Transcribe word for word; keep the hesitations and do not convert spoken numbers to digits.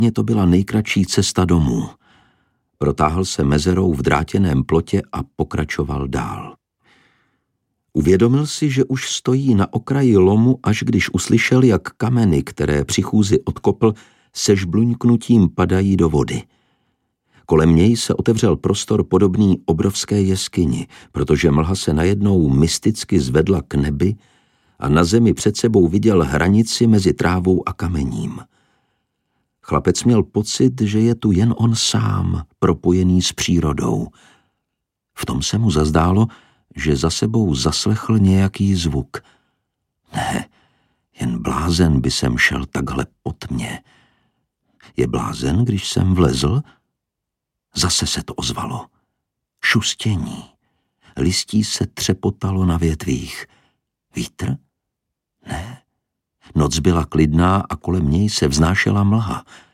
to byla nejkratší cesta domů. Protáhl se mezerou v drátěném plotě a pokračoval dál. Uvědomil si, že už stojí na okraji lomu, až když uslyšel, jak kameny, které při chůzi odkopl, se žbluňknutím padají do vody. Kolem něj se otevřel prostor podobný obrovské jeskyni, protože mlha se najednou mysticky zvedla k nebi a na zemi před sebou viděl hranici mezi trávou a kamením. Chlapec měl pocit, že je tu jen on sám, propojený s přírodou. V tom se mu zazdálo, že za sebou zaslechl nějaký zvuk. Ne, jen blázen by sem šel takhle po tmě. Je blázen, když jsem vlezl? Zase se to ozvalo. Šustění. Listí se třepotalo na větvích. Vítr? Ne. Noc byla klidná a kolem něj se vznášela mlha.